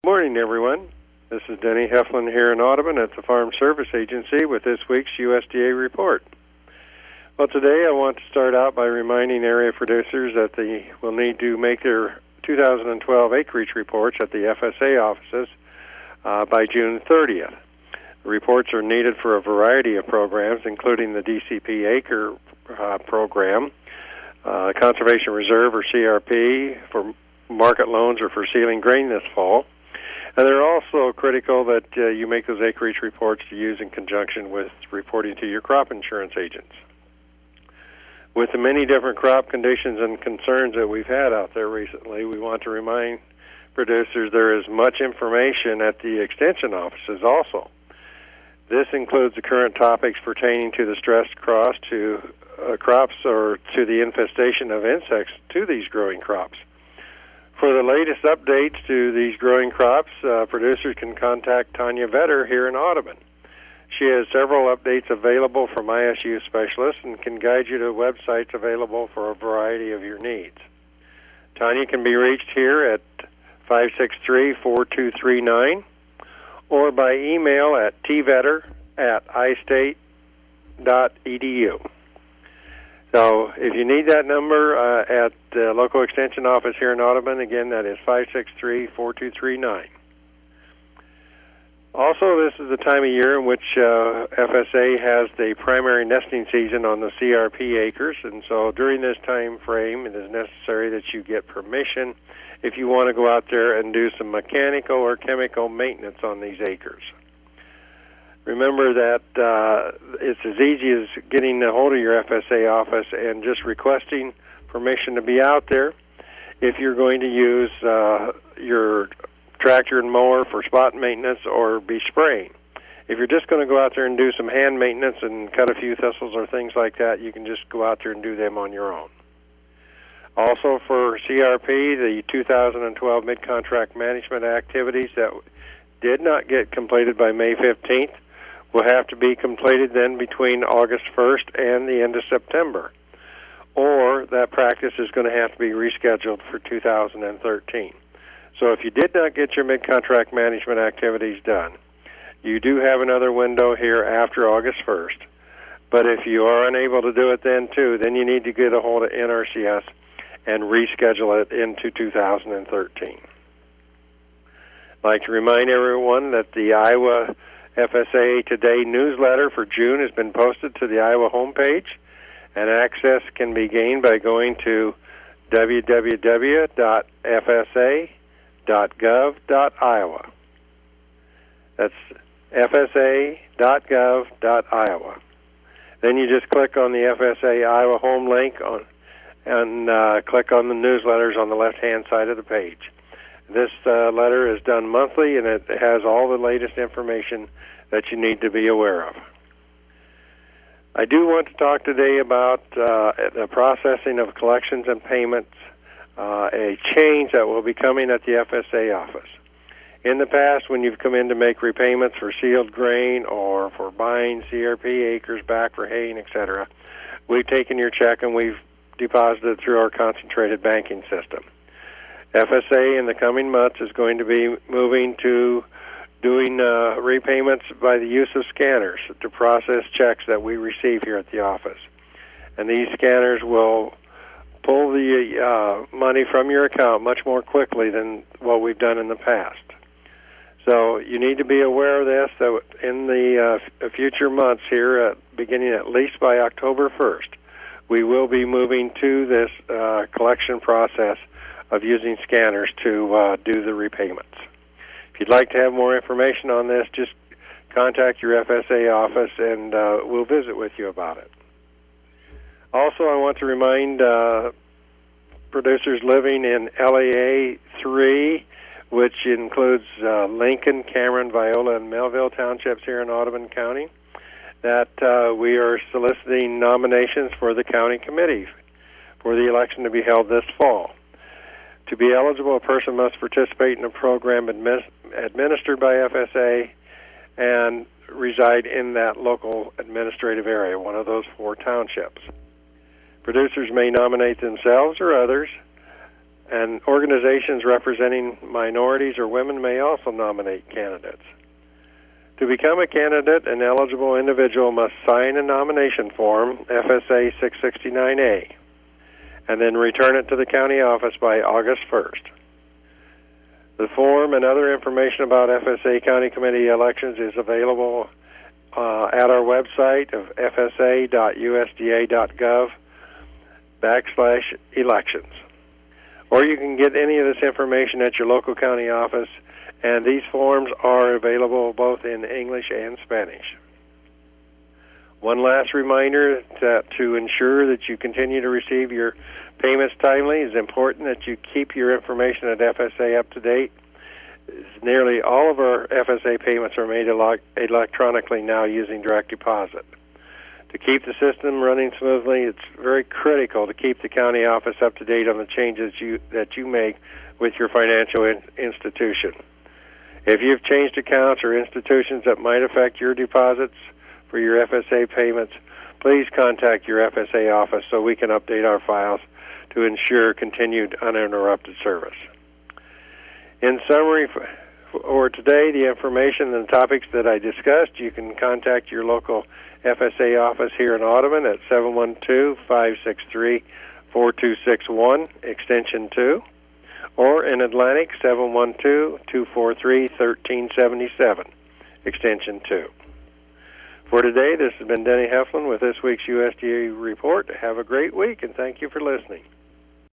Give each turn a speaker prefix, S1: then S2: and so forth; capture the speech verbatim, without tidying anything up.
S1: Morning, everyone. This is Denny Heflin here in Audubon at the Farm Service Agency with this week's U S D A report. Well, today I want to start out by reminding area producers that they will need to make their two thousand twelve acreage reports at the F S A offices uh, by June thirtieth. The reports are needed for a variety of programs, including the D C P Acre uh, program, uh, Conservation Reserve or C R P, for market loans or for sealing grain this fall. And they're also critical that uh, you make those acreage reports to use in conjunction with reporting to your crop insurance agents. With the many different crop conditions and concerns that we've had out there recently, we want to remind producers there is much information at the extension offices also. This includes the current topics pertaining to the stressed crops, to uh, crops or to the infestation of insects to these growing crops. For the latest updates to these growing crops, uh, producers can contact Tanya Vetter here in Audubon. She has several updates available from I S U specialists and can guide you to websites available for a variety of your needs. Tanya can be reached here at five six three, four two three nine or by email at t vetter at i state dot e d u. So if you need that number uh, at the local extension office here in Audubon, again, that is five six three, four two three nine. Also, this is the time of year in which uh, F S A has the primary nesting season on the C R P acres, and so during this time frame, it is necessary that you get permission if you want to go out there and do some mechanical or chemical maintenance on these acres. Remember that uh, it's as easy as getting a hold of your F S A office and just requesting permission to be out there. If you're going to use uh, your tractor and mower for spot maintenance or be spraying. If you're just going to go out there and do some hand maintenance and cut a few thistles or things like that, you can just go out there and do them on your own. Also for C R P, the two thousand twelve mid-contract management activities that did not get completed by May fifteenth will have to be completed then between August first and the end of September. Or that practice is going to have to be rescheduled for two thousand thirteen. So if you did not get your mid-contract management activities done, you do have another window here after August first. But if you are unable to do it then too, then you need to get a hold of N R C S and reschedule it into two thousand thirteen. I'd like to remind everyone that the Iowa F S A Today newsletter for June has been posted to the Iowa homepage, and access can be gained by going to w w w dot f s a dot gov dot iowa. That's f s a dot gov dot iowa. Then you just click on the F S A Iowa home link on, and uh, click on the newsletters on the left-hand side of the page. This uh, letter is done monthly, and it has all the latest information that you need to be aware of. I do want to talk today about uh, the processing of collections and payments, uh, a change that will be coming at the F S A office. In the past, when you've come in to make repayments for sealed grain or for buying C R P acres back for haying, et cetera, we've taken your check and we've deposited it through our concentrated banking system. F S A in the coming months is going to be moving to doing uh, repayments by the use of scanners to process checks that we receive here at the office. And these scanners will pull the uh, money from your account much more quickly than what we've done in the past. So you need to be aware of this, that in the uh, future months here, uh, beginning at least by October first, we will be moving to this uh, collection process of using scanners to uh, do the repayments. If you'd like to have more information on this, just contact your F S A office and uh, we'll visit with you about it. Also, I want to remind uh, producers living in L A A three, which includes uh, Lincoln, Cameron, Viola, and Melville townships here in Audubon County, that uh, we are soliciting nominations for the county committee for the election to be held this fall. To be eligible, a person must participate in a program admi- administered by F S A and reside in that local administrative area, one of those four townships. Producers may nominate themselves or others And organizations representing minorities or women may also nominate candidates. To become a candidate, an eligible individual must sign a nomination form, F S A six sixty-nine A, and then return it to the county office by August first. The form and other information about F S A County Committee elections is available uh, at our website of f s a dot u s d a dot gov backslash elections. Or you can get any of this information at your local county office, and these forms are available both in English and Spanish. One last reminder that to ensure that you continue to receive your payments timely, it's important that you keep your information at F S A up to date. Nearly all of our F S A payments are made ele- electronically now using direct deposit. To keep the system running smoothly, it's very critical to keep the county office up to date on the changes you, that you make with your financial in- institution. If you've changed accounts or institutions that might affect your deposits for your F S A payments, please contact your F S A office so we can update our files to ensure continued uninterrupted service. In summary, for today, the information and the topics that I discussed, you can contact your local F S A office here in Audubon at seven one two, five six three, four two six one, extension two, or in Atlantic, seven one two, two four three, one three seven seven, extension two. For today, this has been Denny Heflin with this week's U S D A Report. Have a great week, and thank you for listening.